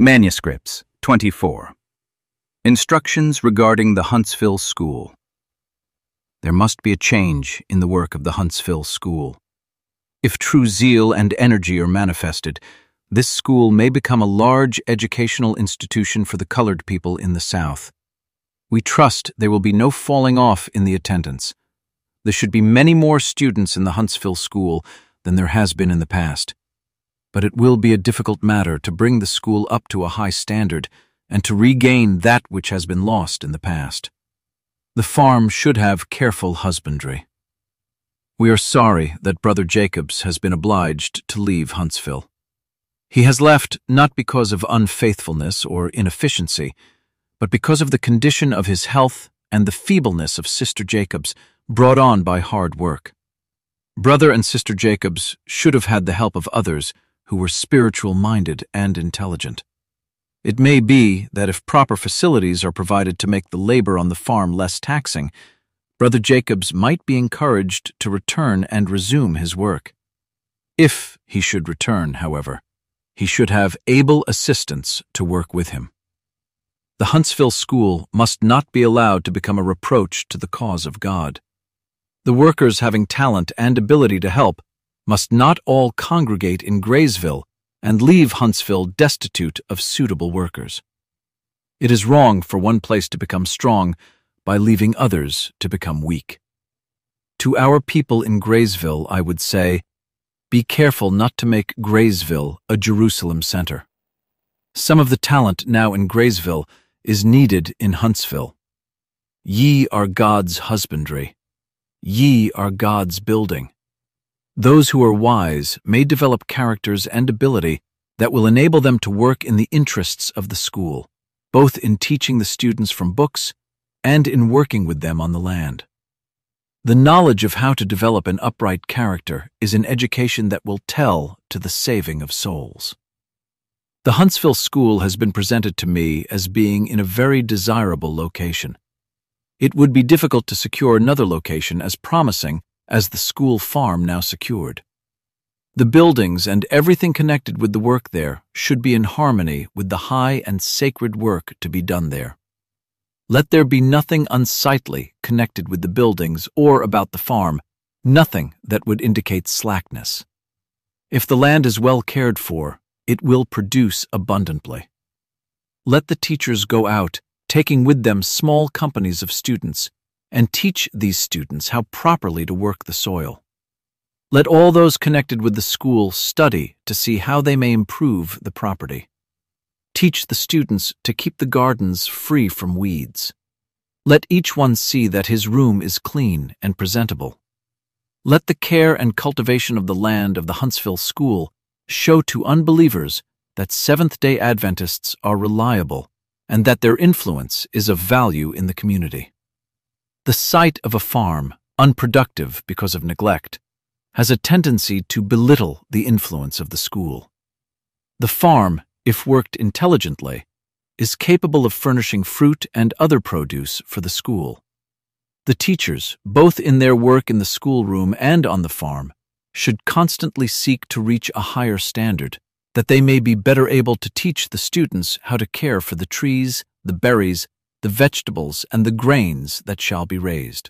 Manuscripts 24. Instructions regarding the Huntsville School. There must be a change in the work of the Huntsville School. If true zeal and energy are manifested, this school may become a large educational institution for the colored people in the South. We trust there will be no falling off in the attendance. There should be many more students in the Huntsville School than there has been in the past. But it will be a difficult matter to bring the school up to a high standard and to regain that which has been lost in the past. The farm should have careful husbandry. We are sorry that Brother Jacobs has been obliged to leave Huntsville. He has left not because of unfaithfulness or inefficiency, but because of the condition of his health and the feebleness of Sister Jacobs brought on by hard work. Brother and Sister Jacobs should have had the help of others who were spiritual-minded and intelligent. It may be that if proper facilities are provided to make the labor on the farm less taxing, Brother Jacobs might be encouraged to return and resume his work. If he should return, however, he should have able assistants to work with him. The Huntsville School must not be allowed to become a reproach to the cause of God. The workers having talent and ability to help must not all congregate in Graysville and leave Huntsville destitute of suitable workers. It is wrong for one place to become strong by leaving others to become weak. To our people in Graysville, I would say, be careful not to make Graysville a Jerusalem center. Some of the talent now in Graysville is needed in Huntsville. Ye are God's husbandry. Ye are God's building. Those who are wise may develop characters and ability that will enable them to work in the interests of the school, both in teaching the students from books and in working with them on the land. The knowledge of how to develop an upright character is an education that will tell to the saving of souls. The Huntsville School has been presented to me as being in a very desirable location. It would be difficult to secure another location as promising as the school farm now secured. The buildings and everything connected with the work there should be in harmony with the high and sacred work to be done there. Let there be nothing unsightly connected with the buildings or about the farm, nothing that would indicate slackness. If the land is well cared for, it will produce abundantly. Let the teachers go out, taking with them small companies of students, and teach these students how properly to work the soil. Let all those connected with the school study to see how they may improve the property. Teach the students to keep the gardens free from weeds. Let each one see that his room is clean and presentable. Let the care and cultivation of the land of the Huntsville School show to unbelievers that Seventh-day Adventists are reliable and that their influence is of value in the community. The site of a farm, unproductive because of neglect, has a tendency to belittle the influence of the school. The farm, if worked intelligently, is capable of furnishing fruit and other produce for the school. The teachers, both in their work in the schoolroom and on the farm, should constantly seek to reach a higher standard, that they may be better able to teach the students how to care for the trees, the berries, the vegetables, and the grains that shall be raised.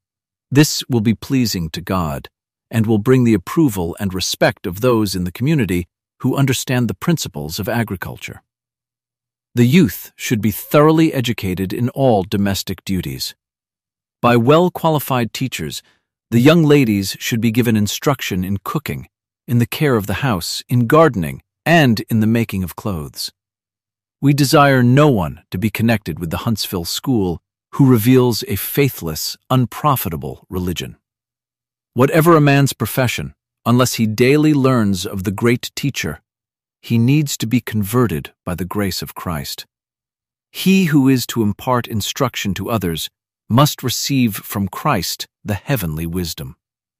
This will be pleasing to God, and will bring the approval and respect of those in the community who understand the principles of agriculture. The youth should be thoroughly educated in all domestic duties. By well-qualified teachers, the young ladies should be given instruction in cooking, in the care of the house, in gardening, and in the making of clothes. We desire no one to be connected with the Huntsville School who reveals a faithless, unprofitable religion. Whatever a man's profession, unless he daily learns of the great teacher, he needs to be converted by the grace of Christ. He who is to impart instruction to others must receive from Christ the heavenly wisdom.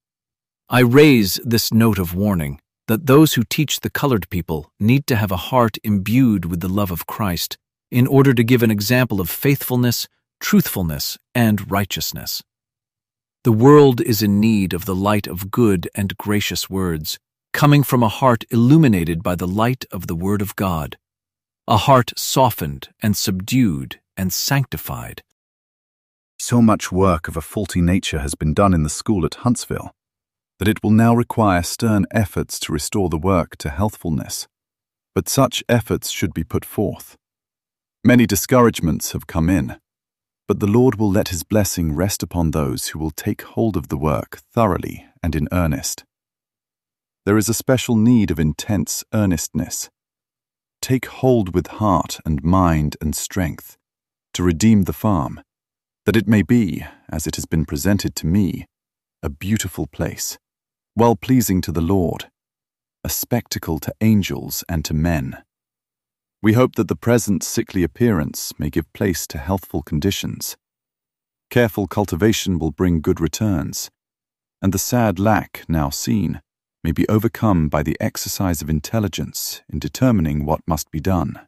I raise this note of warning that those who teach the colored people need to have a heart imbued with the love of Christ in order to give an example of faithfulness, truthfulness, and righteousness. The world is in need of the light of good and gracious words, coming from a heart illuminated by the light of the Word of God. a heart softened and subdued and sanctified. So much work of a faulty nature has been done in the school at Huntsville that it will now require stern efforts to restore the work to healthfulness. But such efforts should be put forth. Many discouragements have come in, but the Lord will let His blessing rest upon those who will take hold of the work thoroughly and in earnest. There is a special need of intense earnestness. Take hold with heart and mind and strength to redeem the farm, that it may be, as it has been presented to me, a beautiful place, well-pleasing to the Lord, a spectacle to angels and to men. We hope that the present sickly appearance may give place to healthful conditions. Careful cultivation will bring good returns, and the sad lack now seen may be overcome by the exercise of intelligence in determining what must be done.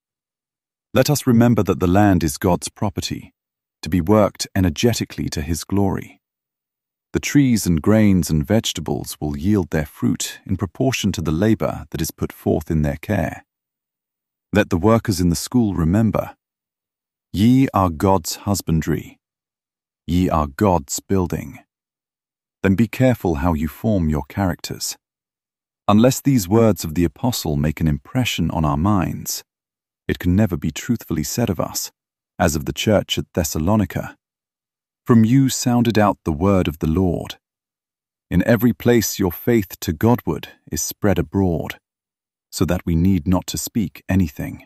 Let us remember that the land is God's property, to be worked energetically to His glory. The trees and grains and vegetables will yield their fruit in proportion to the labor that is put forth in their care. Let the workers in the school remember, ye are God's husbandry, ye are God's building. Then be careful how you form your characters. Unless these words of the apostle make an impression on our minds, it can never be truthfully said of us, as of the church at Thessalonica, from you sounded out the word of the Lord. In every place your faith to Godward is spread abroad, so that we need not to speak anything.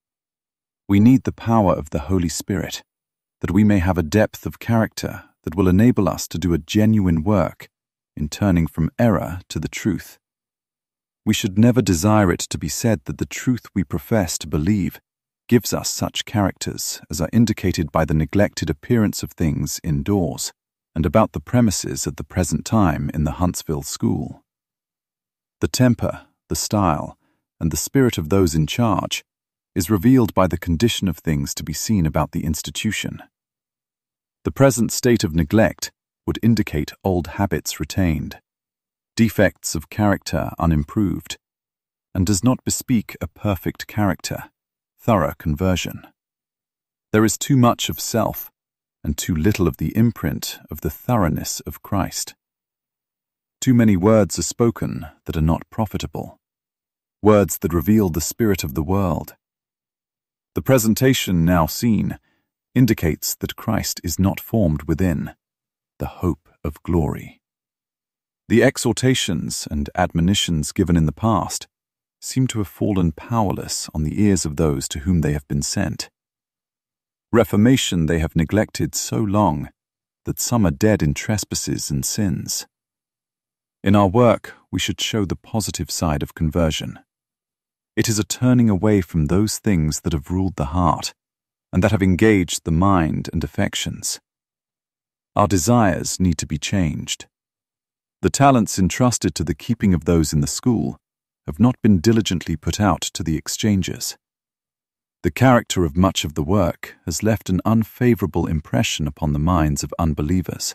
We need the power of the Holy Spirit, that we may have a depth of character that will enable us to do a genuine work in turning from error to the truth. We should never desire it to be said that the truth we profess to believe gives us such characters as are indicated by the neglected appearance of things indoors and about the premises at the present time in the Huntsville school. The temper, the style, and the spirit of those in charge is revealed by the condition of things to be seen about the institution. The present state of neglect would indicate old habits retained, defects of character unimproved, and does not bespeak a perfect character, thorough conversion. There is too much of self and too little of the imprint of the thoroughness of Christ. Too many words are spoken that are not profitable, words that reveal the spirit of the world. The presentation now seen indicates that Christ is not formed within, the hope of glory. The exhortations and admonitions given in the past seem to have fallen powerless on the ears of those to whom they have been sent. Reformation they have neglected so long that some are dead in trespasses and sins. In our work, we should show the positive side of conversion. It is a turning away from those things that have ruled the heart and that have engaged the mind and affections. Our desires need to be changed. The talents entrusted to the keeping of those in the school have not been diligently put out to the exchangers. The character of much of the work has left an unfavorable impression upon the minds of unbelievers.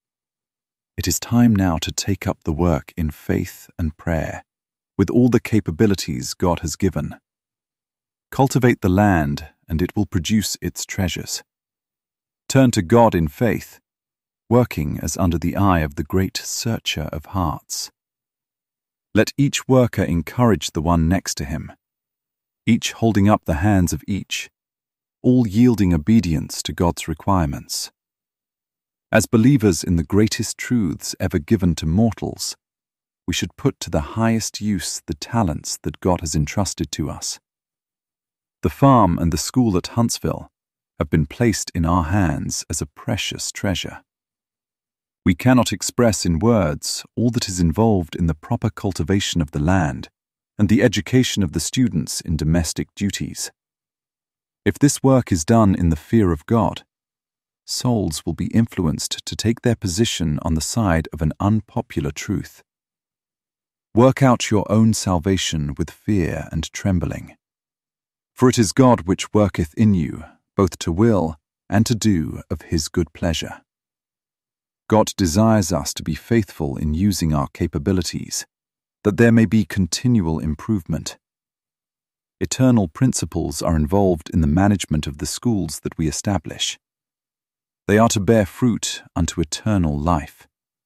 It is time now to take up the work in faith and prayer, with all the capabilities God has given. Cultivate the land, and it will produce its treasures. Turn to God in faith, working as under the eye of the great searcher of hearts. Let each worker encourage the one next to him, each holding up the hands of each, all yielding obedience to God's requirements. As believers in the greatest truths ever given to mortals, we should put to the highest use the talents that God has entrusted to us. The farm and the school at Huntsville have been placed in our hands as a precious treasure. We cannot express in words all that is involved in the proper cultivation of the land and the education of the students in domestic duties. If this work is done in the fear of God, souls will be influenced to take their position on the side of an unpopular truth. Work out your own salvation with fear and trembling. For it is God which worketh in you, both to will and to do of His good pleasure. God desires us to be faithful in using our capabilities, that there may be continual improvement. eternal principles are involved in the management of the schools that we establish. They are to bear fruit unto eternal life.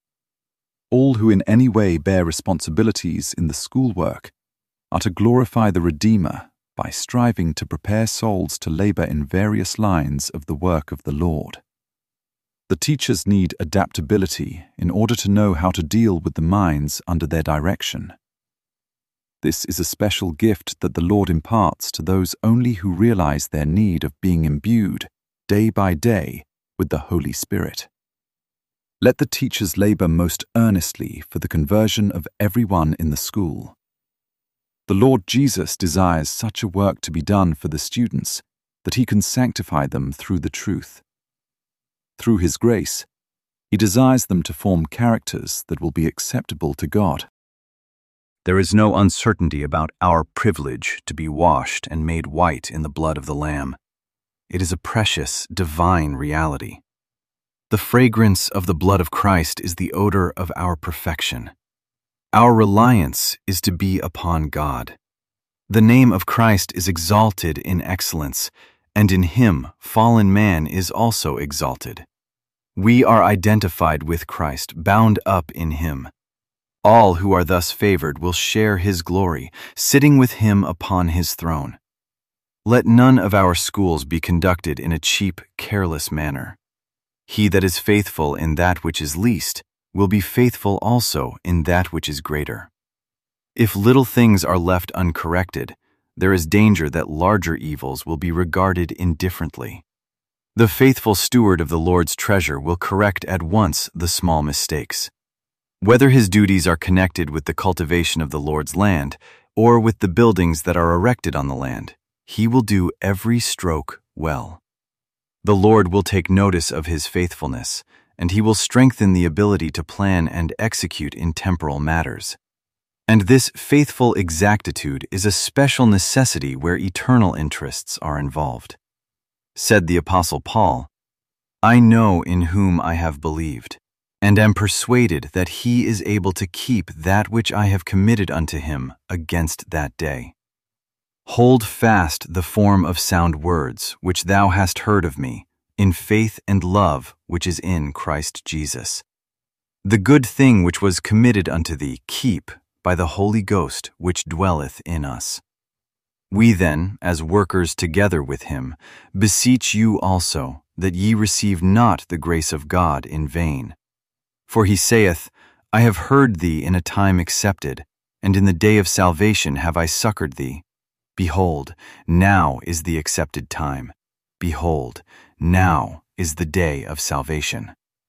All who in any way bear responsibilities in the schoolwork are to glorify the Redeemer by striving to prepare souls to labor in various lines of the work of the Lord. The teachers need adaptability in order to know how to deal with the minds under their direction. This is a special gift that the Lord imparts to those only who realize their need of being imbued, day by day, with the Holy Spirit. Let the teachers labor most earnestly for the conversion of everyone in the school. The Lord Jesus desires such a work to be done for the students that he can sanctify them through the truth. Through his grace, he desires them to form characters that will be acceptable to God. There is no uncertainty about our privilege to be washed and made white in the blood of the Lamb. It is a precious, divine reality. The fragrance of the blood of Christ is the odor of our perfection. Our reliance is to be upon God. The name of Christ is exalted in excellence, and in him fallen man is also exalted. We are identified with Christ, bound up in him. All who are thus favored will share his glory, sitting with him upon his throne. Let none of our schools be conducted in a cheap, careless manner. He that is faithful in that which is least will be faithful also in that which is greater. If little things are left uncorrected, there is danger that larger evils will be regarded indifferently. The faithful steward of the Lord's treasure will correct at once the small mistakes. Whether his duties are connected with the cultivation of the Lord's land or with the buildings that are erected on the land, he will do every stroke well. The Lord will take notice of his faithfulness, and he will strengthen the ability to plan and execute in temporal matters. And this faithful exactitude is a special necessity where eternal interests are involved. Said the Apostle Paul, "I know in whom I have believed, and am persuaded that he is able to keep that which I have committed unto him against that day. Hold fast the form of sound words which thou hast heard of me, in faith and love which is in Christ Jesus. The good thing which was committed unto thee keep by the Holy Ghost which dwelleth in us. We then, as workers together with him, beseech you also, that ye receive not the grace of God in vain. For he saith, I have heard thee in a time accepted, and in the day of salvation have I succored thee. Behold, now is the accepted time. Behold, now is the day of salvation.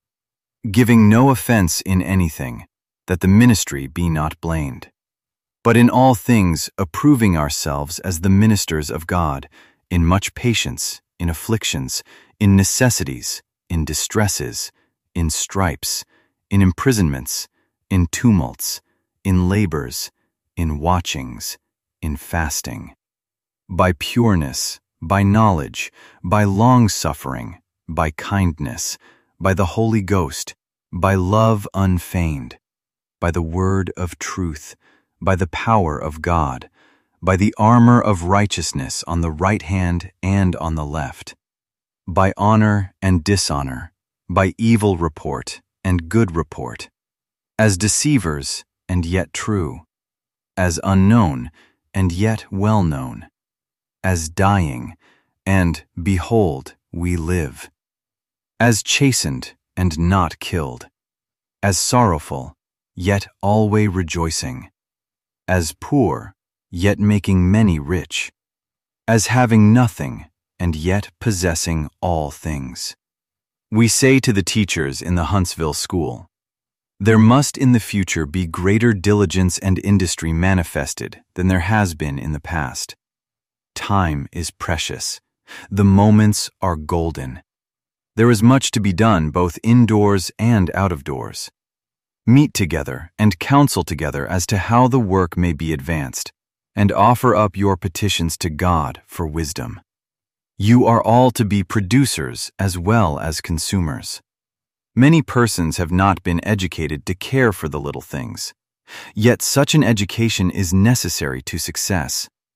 Giving no offense in anything, that the ministry be not blamed. But in all things approving ourselves as the ministers of God, in much patience, in afflictions, in necessities, in distresses, in stripes, in imprisonments, in tumults, in labors, in watchings, in fasting, by pureness, by knowledge, by long-suffering, by kindness, by the Holy Ghost, by love unfeigned, by the word of truth, by the power of God, by the armor of righteousness on the right hand and on the left, by honor and dishonor, by evil report and good report, as deceivers and yet true, as unknown and yet well known, as dying and, behold, we live, as chastened and not killed, as sorrowful, yet alway rejoicing, as poor, yet making many rich, as having nothing, and yet possessing all things. We say to the teachers in the Huntsville School, there must in the future be greater diligence and industry manifested than there has been in the past. Time is precious. The moments are golden. There is much to be done both indoors and out of doors. Meet together and counsel together as to how the work may be advanced, and offer up your petitions to God for wisdom. You are all to be producers as well as consumers. Many persons have not been educated to care for the little things, yet such an education is necessary to success.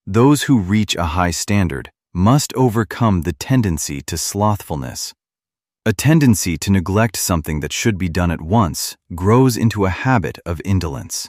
Those who reach a high standard must overcome the tendency to slothfulness. A tendency to neglect something that should be done at once grows into a habit of indolence.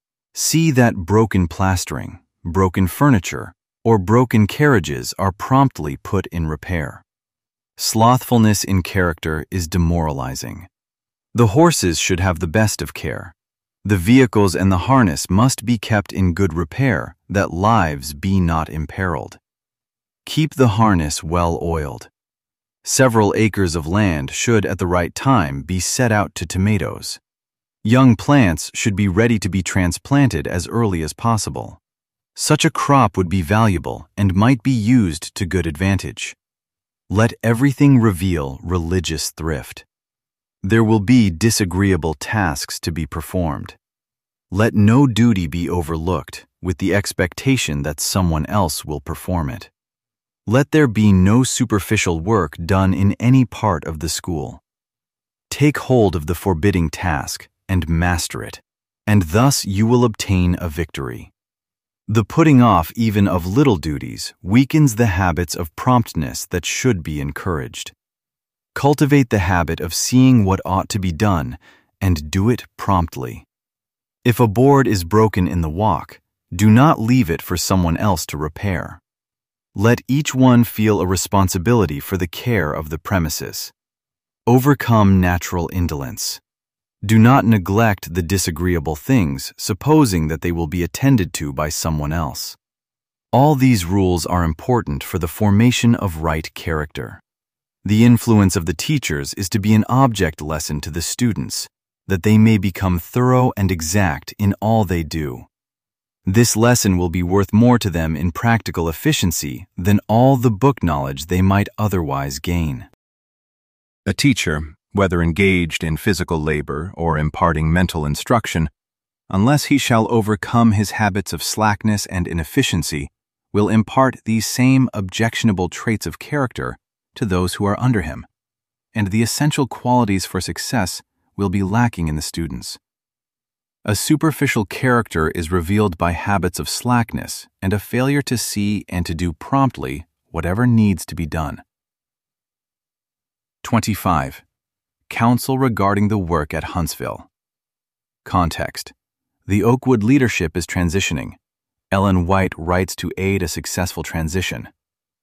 See that broken plastering, broken furniture, or broken carriages are promptly put in repair. Slothfulness in character is demoralizing. The horses should have the best of care. The vehicles and the harness must be kept in good repair, that lives be not imperiled. Keep the harness well oiled. Several acres of land should at the right time be set out to tomatoes. Young plants should be ready to be transplanted as early as possible. Such a crop would be valuable and might be used to good advantage. Let everything reveal religious thrift. There will be disagreeable tasks to be performed. Let no duty be overlooked with the expectation that someone else will perform it. Let there be no superficial work done in any part of the school. Take hold of the forbidding task and master it, and thus you will obtain a victory. The putting off even of little duties weakens the habits of promptness that should be encouraged. Cultivate the habit of seeing what ought to be done and do it promptly. If a board is broken in the walk, do not leave it for someone else to repair. Let each one feel a responsibility for the care of the premises. Overcome natural indolence. Do not neglect the disagreeable things, supposing that they will be attended to by someone else. All these rules are important for the formation of right character. The influence of the teachers is to be an object lesson to the students, that they may become thorough and exact in all they do. This lesson will be worth more to them in practical efficiency than all the book knowledge they might otherwise gain. A teacher, whether engaged in physical labor or imparting mental instruction, unless he shall overcome his habits of slackness and inefficiency, will impart these same objectionable traits of character to those who are under him, and the essential qualities for success will be lacking in the students. A superficial character is revealed by habits of slackness and a failure to see and to do promptly whatever needs to be done. 25. Counsel regarding the work at Huntsville. Context. The Oakwood leadership is transitioning. Ellen White writes to aid a successful transition.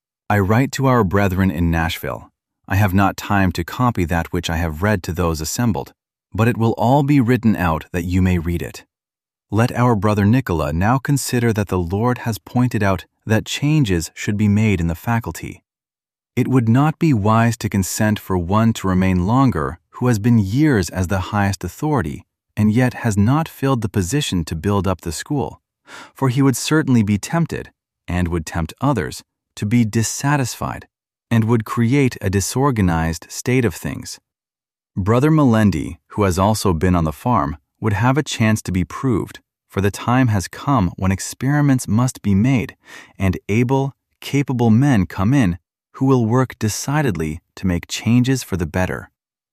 I write to our brethren in Nashville. I have not time to copy that which I have read to those assembled, but it will all be written out that you may read it. Let our brother Nicola now consider that the Lord has pointed out that changes should be made in the faculty. It would not be wise to consent for one to remain longer who has been years as the highest authority and yet has not filled the position to build up the school, for he would certainly be tempted, and would tempt others, to be dissatisfied, and would create a disorganized state of things. Brother Melendi, who has also been on the farm, would have a chance to be proved, for the time has come when experiments must be made, and able, capable men come in who will work decidedly to make changes for the better.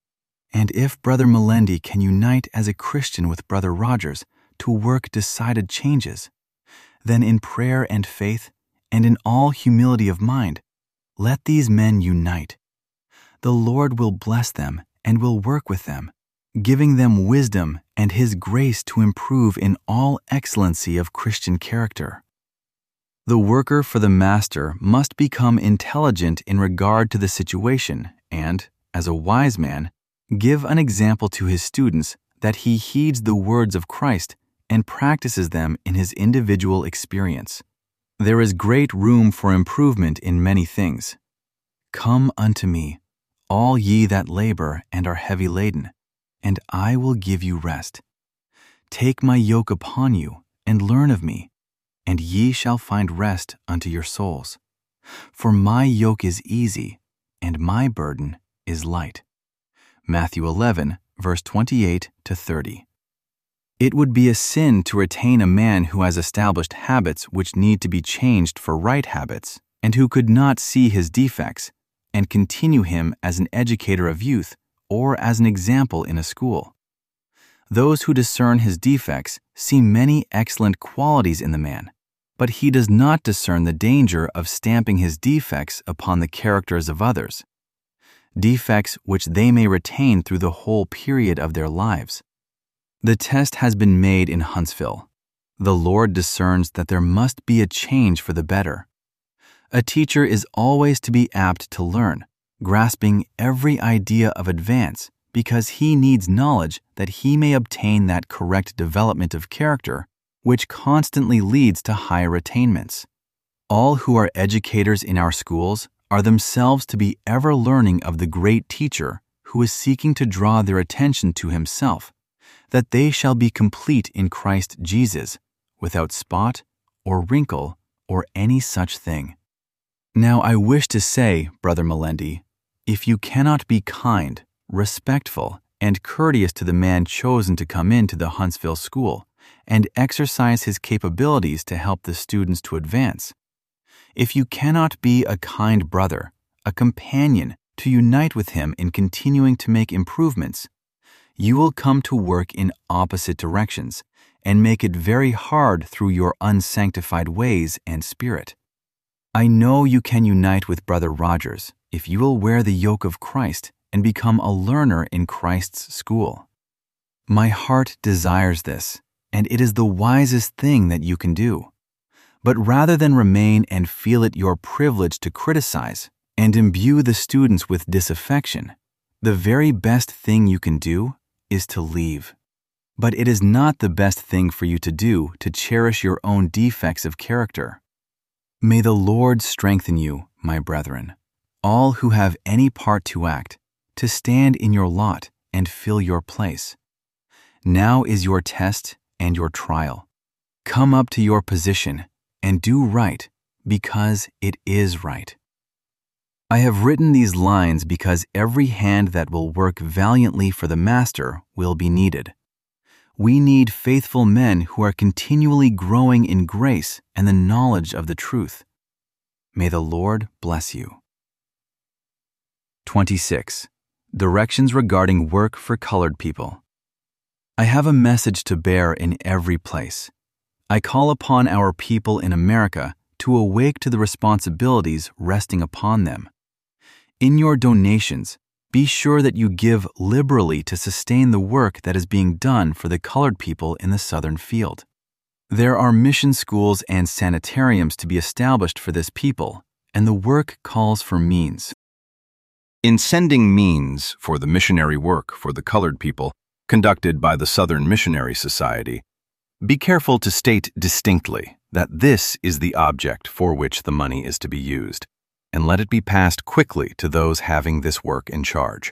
And if Brother Melendi can unite as a Christian with Brother Rogers to work decided changes, then in prayer and faith, and in all humility of mind, let these men unite. The Lord will bless them and will work with them, giving them wisdom and His grace to improve in all excellency of Christian character. The worker for the master must become intelligent in regard to the situation and, as a wise man, give an example to his students that he heeds the words of Christ and practices them in his individual experience. There is great room for improvement in many things. Come unto me, all ye that labor and are heavy laden, and I will give you rest. Take my yoke upon you, and learn of me, and ye shall find rest unto your souls. For my yoke is easy, and my burden is light. Matthew 11, verse 28 to 30. It would be a sin to retain a man who has established habits which need to be changed for right habits, and who could not see his defects, and continue him as an educator of youth or as an example in a school. Those who discern his defects see many excellent qualities in the man, but he does not discern the danger of stamping his defects upon the characters of others, defects which they may retain through the whole period of their lives. The test has been made in Huntsville. The Lord discerns that there must be a change for the better. A teacher is always to be apt to learn, grasping every idea of advance, because he needs knowledge that he may obtain that correct development of character which constantly leads to higher attainments. All who are educators in our schools are themselves to be ever learning of the great teacher who is seeking to draw their attention to himself, that they shall be complete in Christ Jesus, without spot or wrinkle or any such thing. Now I wish to say, Brother Melendi, if you cannot be kind, respectful, and courteous to the man chosen to come into the Huntsville School and exercise his capabilities to help the students to advance, if you cannot be a kind brother, a companion to unite with him in continuing to make improvements, you will come to work in opposite directions and make it very hard through your unsanctified ways and spirit. I know you can unite with Brother Rogers if you will wear the yoke of Christ and become a learner in Christ's school. My heart desires this, and it is the wisest thing that you can do. But rather than remain and feel it your privilege to criticize and imbue the students with disaffection, the very best thing you can do is to leave. But it is not the best thing for you to do to cherish your own defects of character. May the Lord strengthen you, my brethren, all who have any part to act, to stand in your lot and fill your place. Now is your test and your trial. Come up to your position and do right, because it is right. I have written these lines because every hand that will work valiantly for the Master will be needed. We need faithful men who are continually growing in grace and the knowledge of the truth. May the Lord bless you. 26. Directions regarding work for colored people. I have a message to bear in every place. I call upon our people in America to awake to the responsibilities resting upon them. In your donations, be sure that you give liberally to sustain the work that is being done for the colored people in the Southern Field. There are mission schools and sanitariums to be established for this people, and the work calls for means. In sending means for the missionary work for the colored people conducted by the Southern Missionary Society, be careful to state distinctly that this is the object for which the money is to be used, and let it be passed quickly to those having this work in charge.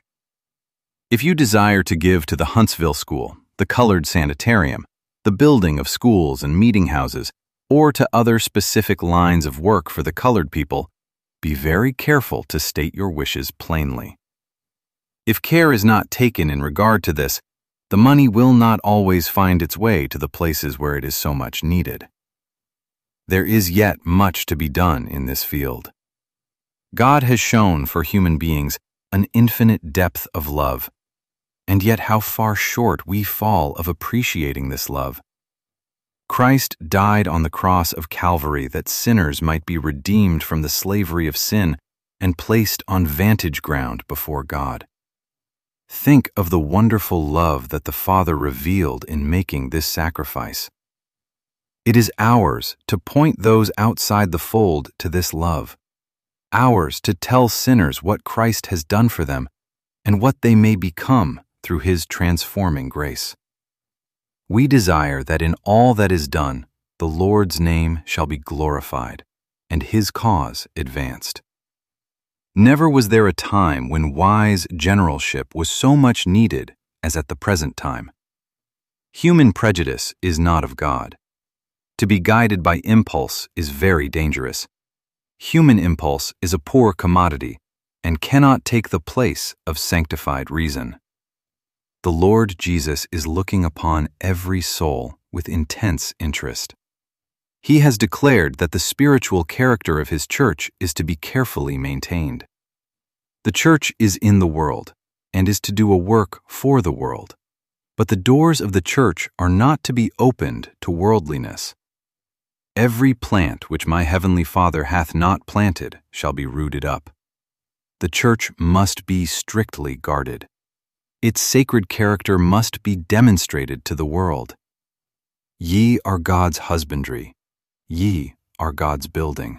If you desire to give to the Huntsville School, the Colored Sanitarium, the building of schools and meeting houses, or to other specific lines of work for the colored people, be very careful to state your wishes plainly. If care is not taken in regard to this, the money will not always find its way to the places where it is so much needed. There is yet much to be done in this field. God has shown for human beings an infinite depth of love, and yet how far short we fall of appreciating this love. Christ died on the cross of Calvary that sinners might be redeemed from the slavery of sin and placed on vantage ground before God. Think of the wonderful love that the Father revealed in making this sacrifice. It is ours to point those outside the fold to this love, ours to tell sinners what Christ has done for them and what they may become through His transforming grace. We desire that in all that is done, the Lord's name shall be glorified and His cause advanced. Never was there a time when wise generalship was so much needed as at the present time. Human prejudice is not of God. To be guided by impulse is very dangerous. Human impulse is a poor commodity and cannot take the place of sanctified reason. The Lord Jesus is looking upon every soul with intense interest. He has declared that the spiritual character of His church is to be carefully maintained. The church is in the world and is to do a work for the world, but the doors of the church are not to be opened to worldliness. Every plant which my heavenly Father hath not planted shall be rooted up. The church must be strictly guarded. Its sacred character must be demonstrated to the world. Ye are God's husbandry. Ye are God's building.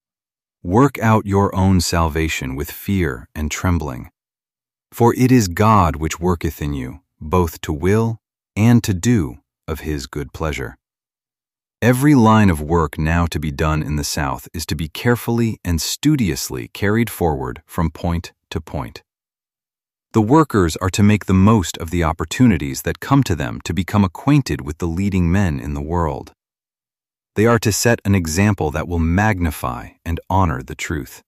Work out your own salvation with fear and trembling. For it is God which worketh in you, both to will and to do of his good pleasure. Every line of work now to be done in the South is to be carefully and studiously carried forward from point to point. The workers are to make the most of the opportunities that come to them to become acquainted with the leading men in the world. They are to set an example that will magnify and honor the truth.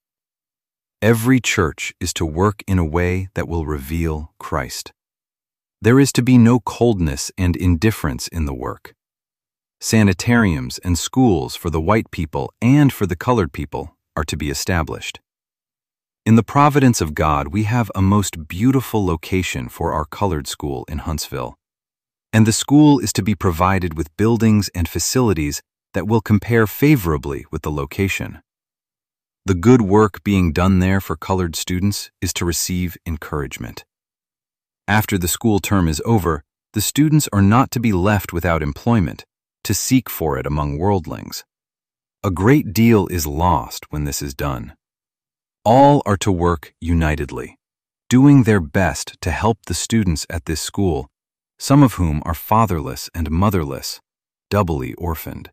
Every church is to work in a way that will reveal Christ. There is to be no coldness and indifference in the work. Sanitariums and schools for the white people and for the colored people are to be established. In the providence of God, we have a most beautiful location for our colored school in Huntsville, and the school is to be provided with buildings and facilities that will compare favorably with the location. The good work being done there for colored students is to receive encouragement. After the school term is over, the students are not to be left without employment, to seek for it among worldlings. A great deal is lost when this is done. All are to work unitedly, doing their best to help the students at this school, some of whom are fatherless and motherless, doubly orphaned.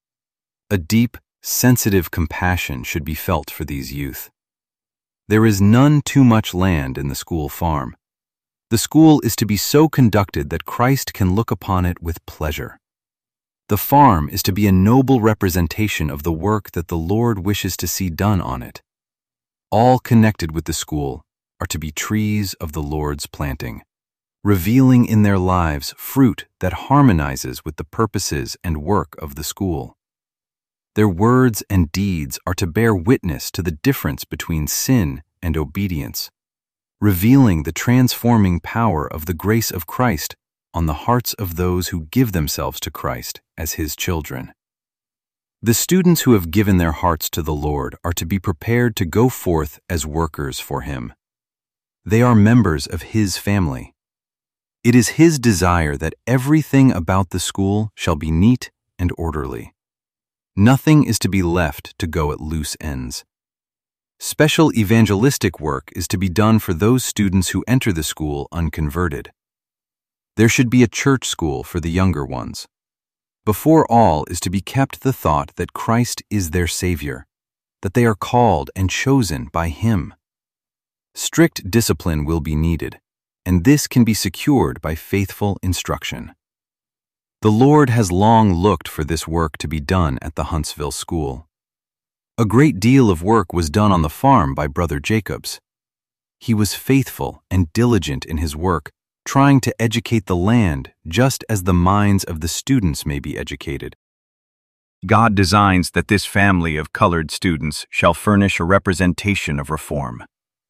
A deep, sensitive compassion should be felt for these youth. There is none too much land in the school farm. The school is to be so conducted that Christ can look upon it with pleasure. The farm is to be a noble representation of the work that the Lord wishes to see done on it. All connected with the school are to be trees of the Lord's planting, revealing in their lives fruit that harmonizes with the purposes and work of the school. Their words and deeds are to bear witness to the difference between sin and obedience, revealing the transforming power of the grace of Christ on the hearts of those who give themselves to Christ as his children. The students who have given their hearts to the Lord are to be prepared to go forth as workers for him. They are members of his family. It is his desire that everything about the school shall be neat and orderly. Nothing is to be left to go at loose ends. Special evangelistic work is to be done for those students who enter the school unconverted. There should be a church school for the younger ones. Before all is to be kept the thought that Christ is their Savior, that they are called and chosen by him. Strict discipline will be needed, and this can be secured by faithful instruction. The Lord has long looked for this work to be done at the Huntsville School. A great deal of work was done on the farm by Brother Jacobs. He was faithful and diligent in his work, trying to educate the land just as the minds of the students may be educated. God designs that this family of colored students shall furnish a representation of reform.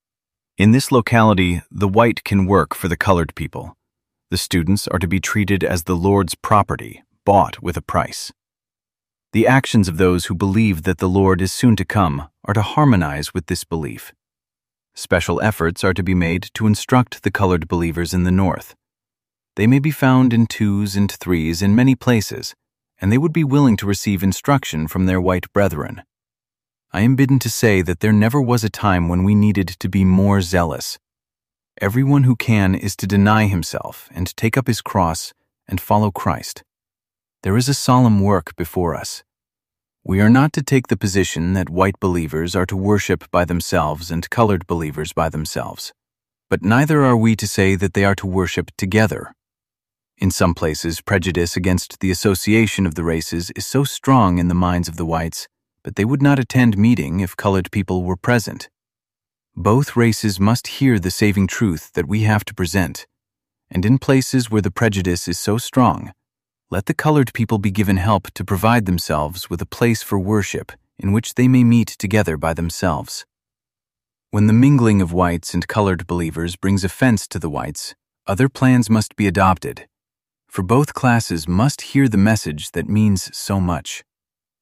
In this locality, the white can work for the colored people. The students are to be treated as the Lord's property, bought with a price. The actions of those who believe that the Lord is soon to come are to harmonize with this belief. Special efforts are to be made to instruct the colored believers in the North. They may be found in 2s and 3s in many places, and they would be willing to receive instruction from their white brethren. I am bidden to say that there never was a time when we needed to be more zealous. Everyone who can is to deny himself and take up his cross and follow Christ. There is a solemn work before us. We are not to take the position that white believers are to worship by themselves and colored believers by themselves, but neither are we to say that they are to worship together. In some places, prejudice against the association of the races is so strong in the minds of the whites, but they would not attend meeting if colored people were present. Both races must hear the saving truth that we have to present, and in places where the prejudice is so strong, let the colored people be given help to provide themselves with a place for worship in which they may meet together by themselves. When the mingling of whites and colored believers brings offense to the whites, other plans must be adopted, for both classes must hear the message that means so much.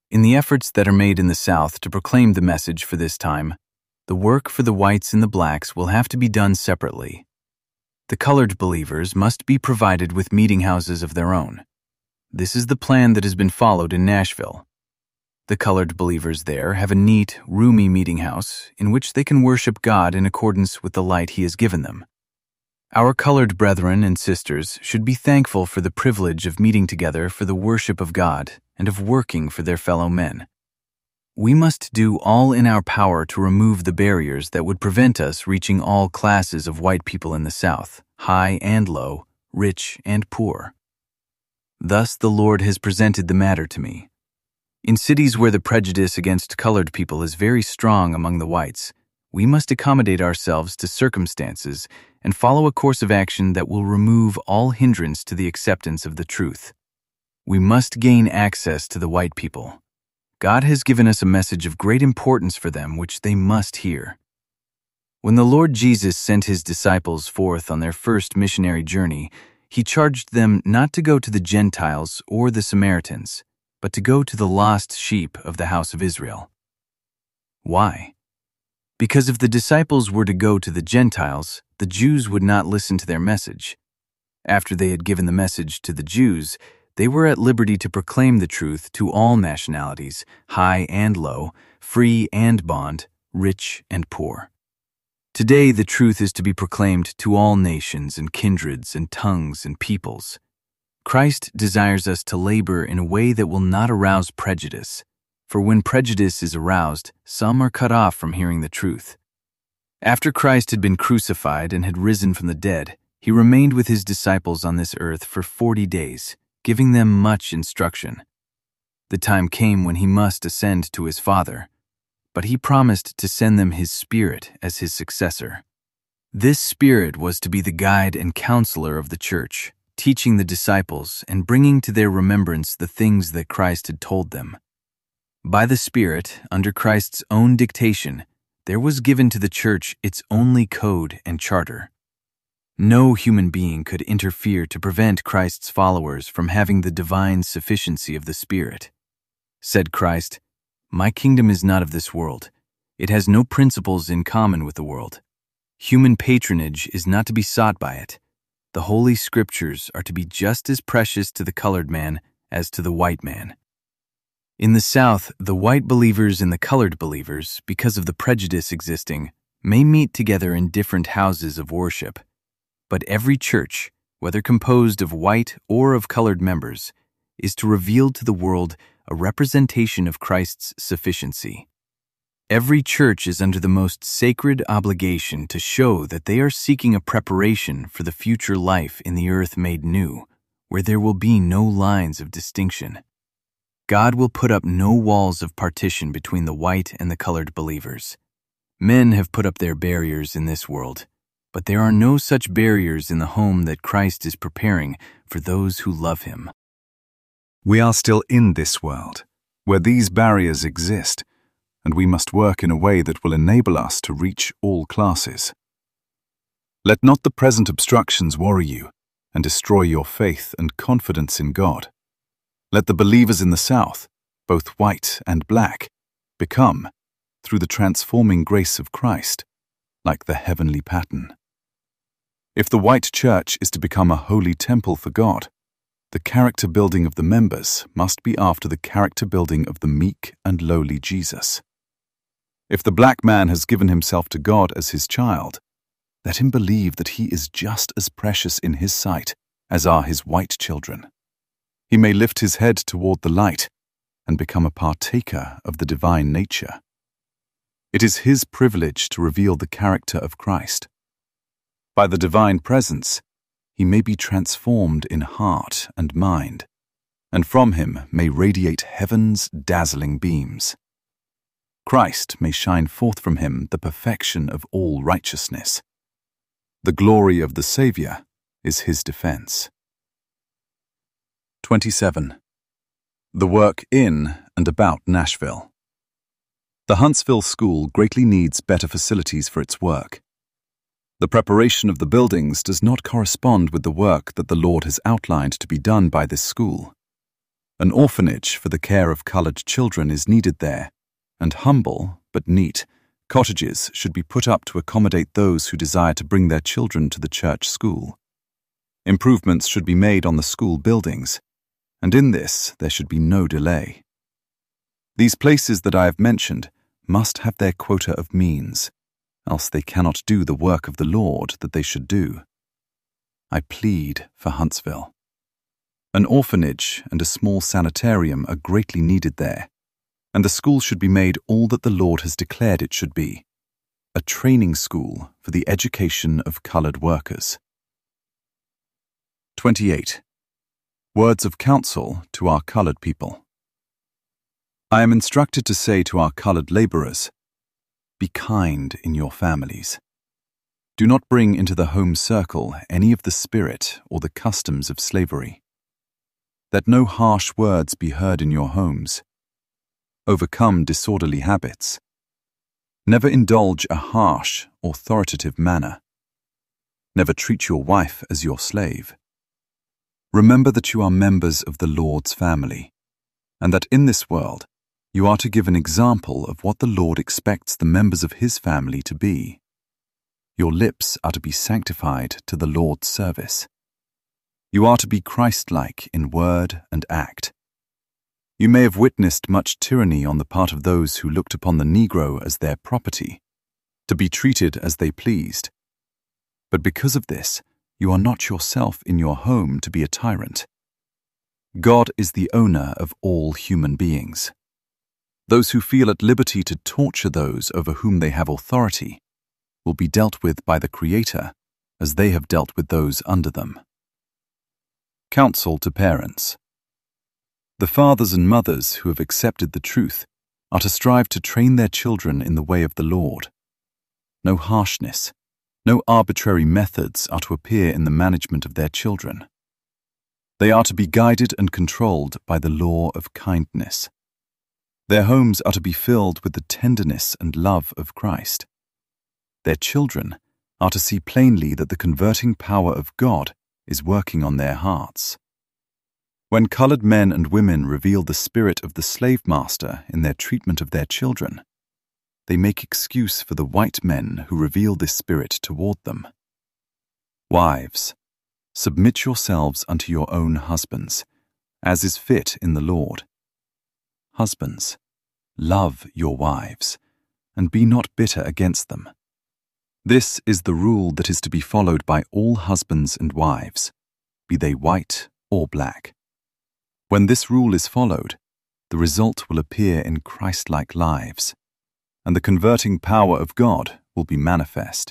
In the efforts that are made in the South to proclaim the message for this time, the work for the whites and the blacks will have to be done separately. The colored believers must be provided with meeting houses of their own. This is the plan that has been followed in Nashville. The colored believers there have a neat, roomy meeting house in which they can worship God in accordance with the light He has given them. Our colored brethren and sisters should be thankful for the privilege of meeting together for the worship of God and of working for their fellow men. We must do all in our power to remove the barriers that would prevent us reaching all classes of white people in the South, high and low, rich and poor. Thus the Lord has presented the matter to me. In cities where the prejudice against colored people is very strong among the whites, we must accommodate ourselves to circumstances and follow a course of action that will remove all hindrance to the acceptance of the truth. We must gain access to the white people. God has given us a message of great importance for them which they must hear. When the Lord Jesus sent His disciples forth on their first missionary journey, He charged them not to go to the Gentiles or the Samaritans, but to go to the lost sheep of the house of Israel. Why? Because if the disciples were to go to the Gentiles, the Jews would not listen to their message. After they had given the message to the Jews, they were at liberty to proclaim the truth to all nationalities, high and low, free and bond, rich and poor. Today the truth is to be proclaimed to all nations and kindreds and tongues and peoples. Christ desires us to labor in a way that will not arouse prejudice, for when prejudice is aroused, some are cut off from hearing the truth. After Christ had been crucified and had risen from the dead, He remained with His disciples on this earth for 40 days, giving them much instruction. The time came when He must ascend to His Father, but He promised to send them His Spirit as His successor. This Spirit was to be the guide and counselor of the church, teaching the disciples and bringing to their remembrance the things that Christ had told them. By the Spirit, under Christ's own dictation, there was given to the church its only code and charter. No human being could interfere to prevent Christ's followers from having the divine sufficiency of the Spirit. Said Christ, "My kingdom is not of this world. It has no principles in common with the world. Human patronage is not to be sought by it. The Holy Scriptures are to be just as precious to the colored man as to the white man." In the South, the white believers and the colored believers, because of the prejudice existing, may meet together in different houses of worship. But every church, whether composed of white or of colored members, is to reveal to the world a representation of Christ's sufficiency. Every church is under the most sacred obligation to show that they are seeking a preparation for the future life in the earth made new, where there will be no lines of distinction. God will put up no walls of partition between the white and the colored believers. Men have put up their barriers in this world, but there are no such barriers in the home that Christ is preparing for those who love Him. We are still in this world, where these barriers exist, and we must work in a way that will enable us to reach all classes. Let not the present obstructions worry you and destroy your faith and confidence in God. Let the believers in the South, both white and black, become, through the transforming grace of Christ, like the heavenly pattern. If the white church is to become a holy temple for God, the character building of the members must be after the character building of the meek and lowly Jesus. If the black man has given himself to God as His child, let him believe that he is just as precious in His sight as are his white children. He may lift his head toward the light and become a partaker of the divine nature. It is his privilege to reveal the character of Christ. By the divine presence, he may be transformed in heart and mind, and from him may radiate heaven's dazzling beams. Christ may shine forth from him the perfection of all righteousness. The glory of the Savior is his defense. 27. The work in and about Nashville. The Huntsville School greatly needs better facilities for its work. The preparation of the buildings does not correspond with the work that the Lord has outlined to be done by this school. An orphanage for the care of coloured children is needed there, and humble, but neat, cottages should be put up to accommodate those who desire to bring their children to the church school. Improvements should be made on the school buildings, and in this there should be no delay. These places that I have mentioned must have their quota of means, else they cannot do the work of the Lord that they should do. I plead for Huntsville. An orphanage and a small sanitarium are greatly needed there, and the school should be made all that the Lord has declared it should be, a training school for the education of coloured workers. 28. Words of counsel to our coloured people. I am instructed to say to our coloured labourers, be kind in your families. Do not bring into the home circle any of the spirit or the customs of slavery. Let no harsh words be heard in your homes. Overcome disorderly habits. Never indulge a harsh, authoritative manner. Never treat your wife as your slave. Remember that you are members of the Lord's family, and that in this world you are to give an example of what the Lord expects the members of His family to be. Your lips are to be sanctified to the Lord's service. You are to be Christ-like in word and act. You may have witnessed much tyranny on the part of those who looked upon the Negro as their property, to be treated as they pleased. But because of this, you are not yourself in your home to be a tyrant. God is the owner of all human beings. Those who feel at liberty to torture those over whom they have authority will be dealt with by the Creator as they have dealt with those under them. Counsel to parents. The fathers and mothers who have accepted the truth are to strive to train their children in the way of the Lord. No harshness, no arbitrary methods are to appear in the management of their children. They are to be guided and controlled by the law of kindness. Their homes are to be filled with the tenderness and love of Christ. Their children are to see plainly that the converting power of God is working on their hearts. When coloured men and women reveal the spirit of the slave master in their treatment of their children, they make excuse for the white men who reveal this spirit toward them. Wives, submit yourselves unto your own husbands, as is fit in the Lord. Husbands, love your wives, and be not bitter against them. This is the rule that is to be followed by all husbands and wives, be they white or black. When this rule is followed, the result will appear in Christ-like lives, and the converting power of God will be manifest.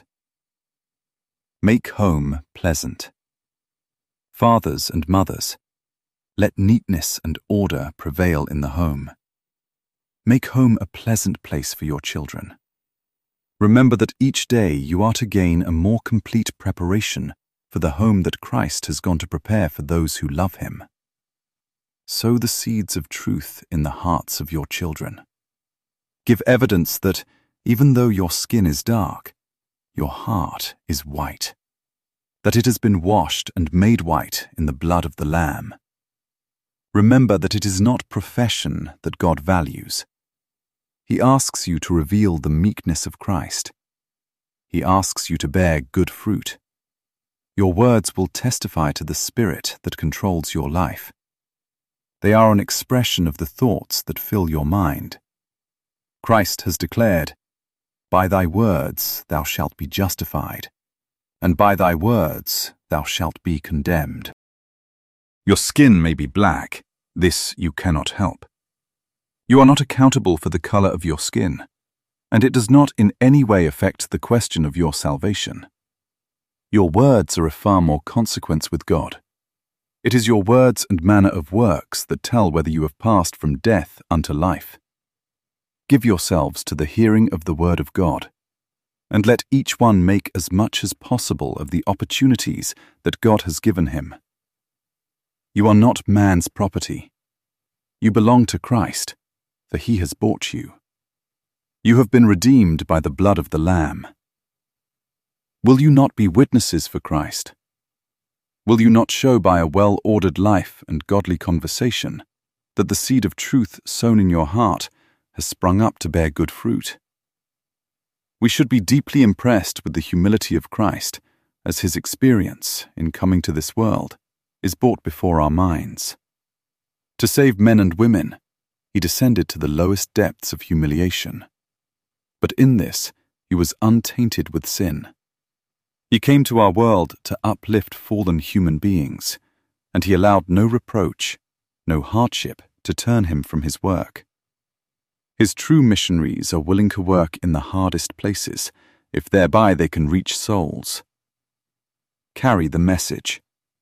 Make home pleasant. Fathers and mothers, let neatness and order prevail in the home. Make home a pleasant place for your children. Remember that each day you are to gain a more complete preparation for the home that Christ has gone to prepare for those who love Him. Sow the seeds of truth in the hearts of your children. Give evidence that, even though your skin is dark, your heart is white, that it has been washed and made white in the blood of the Lamb. Remember that it is not profession that God values. He asks you to reveal the meekness of Christ. He asks you to bear good fruit. Your words will testify to the spirit that controls your life. They are an expression of the thoughts that fill your mind. Christ has declared, "By thy words thou shalt be justified, and by thy words thou shalt be condemned." Your skin may be black, this you cannot help. You are not accountable for the color of your skin, and it does not in any way affect the question of your salvation. Your words are of far more consequence with God. It is your words and manner of works that tell whether you have passed from death unto life. Give yourselves to the hearing of the word of God, and let each one make as much as possible of the opportunities that God has given him. You are not man's property. You belong to Christ, for He has bought you. You have been redeemed by the blood of the Lamb. Will you not be witnesses for Christ? Will you not show by a well-ordered life and godly conversation that the seed of truth sown in your heart has sprung up to bear good fruit. We should be deeply impressed with the humility of Christ, as his experience in coming to this world is brought before our minds. To save men and women, he descended to the lowest depths of humiliation. But in this, he was untainted with sin. He came to our world to uplift fallen human beings, and he allowed no reproach, no hardship to turn him from his work. His true missionaries are willing to work in the hardest places, if thereby they can reach souls. Carry the message.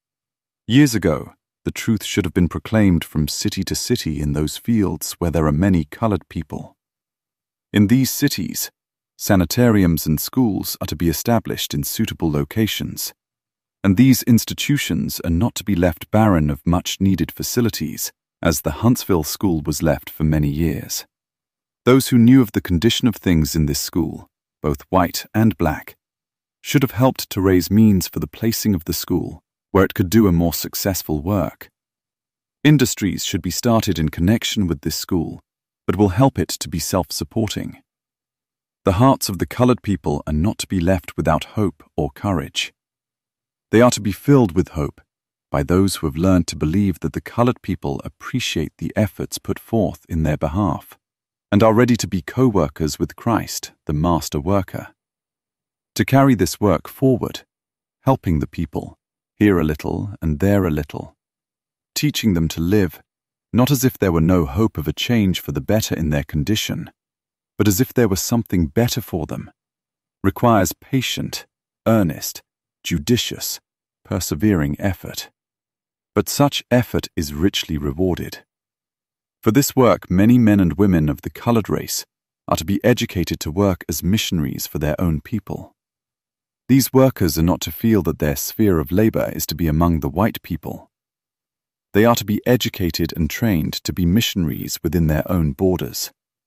Years ago, the truth should have been proclaimed from city to city in those fields where there are many colored people. In these cities, sanitariums and schools are to be established in suitable locations, and these institutions are not to be left barren of much-needed facilities, as the Huntsville School was left for many years. Those who knew of the condition of things in this school, both white and black, should have helped to raise means for the placing of the school where it could do a more successful work. Industries should be started in connection with this school, but will help it to be self-supporting. The hearts of the colored people are not to be left without hope or courage. They are to be filled with hope by those who have learned to believe that the colored people appreciate the efforts put forth in their behalf and are ready to be co-workers with Christ, the master worker. To carry this work forward, helping the people, here a little and there a little, teaching them to live, not as if there were no hope of a change for the better in their condition, but as if there was something better for them, requires patient, earnest, judicious, persevering effort. But such effort is richly rewarded. For this work, many men and women of the colored race are to be educated to work as missionaries for their own people. These workers are not to feel that their sphere of labor is to be among the white people. They are to be educated and trained to be missionaries within their own borders.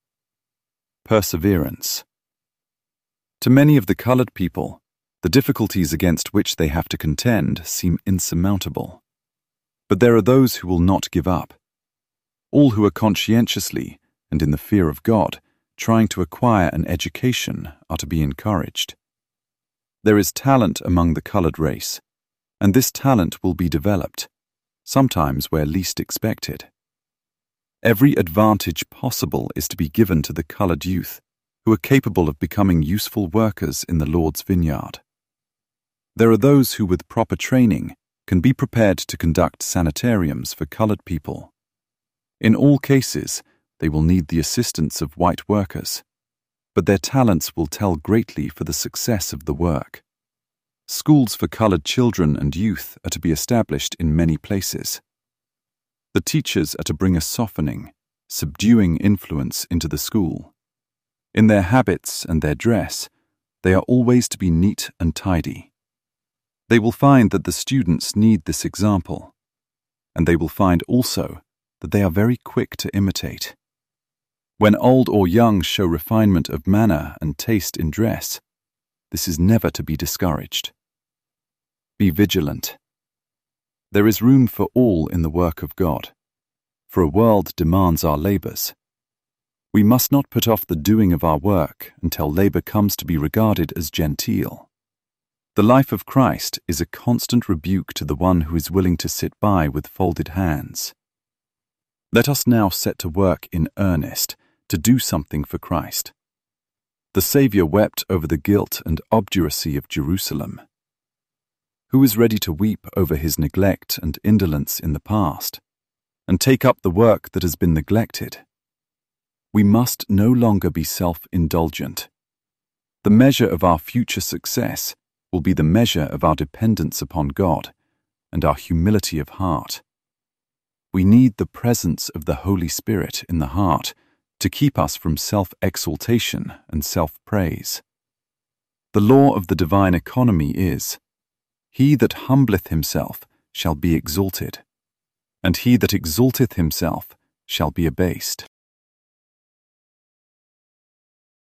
Perseverance. To many of the colored people, the difficulties against which they have to contend seem insurmountable. But there are those who will not give up. All who are conscientiously, and in the fear of God, trying to acquire an education are to be encouraged. There is talent among the colored race, and this talent will be developed, sometimes where least expected. Every advantage possible is to be given to the colored youth, who are capable of becoming useful workers in the Lord's vineyard. There are those who, with proper training, can be prepared to conduct sanitariums for colored people. In all cases, they will need the assistance of white workers, but their talents will tell greatly for the success of the work. Schools for colored children and youth are to be established in many places. The teachers are to bring a softening, subduing influence into the school. In their habits and their dress, they are always to be neat and tidy. They will find that the students need this example, and they will find also that they are very quick to imitate. When old or young show refinement of manner and taste in dress, this is never to be discouraged. Be vigilant. There is room for all in the work of God, for a world demands our labors. We must not put off the doing of our work until labor comes to be regarded as genteel. The life of Christ is a constant rebuke to the one who is willing to sit by with folded hands. Let us now set to work in earnest to do something for Christ. The Saviour wept over the guilt and obduracy of Jerusalem. Who is ready to weep over his neglect and indolence in the past, and take up the work that has been neglected? We must no longer be self-indulgent. The measure of our future success will be the measure of our dependence upon God and our humility of heart. We need the presence of the Holy Spirit in the heart to keep us from self-exaltation and self-praise. The law of the divine economy is, "He that humbleth himself shall be exalted, and he that exalteth himself shall be abased."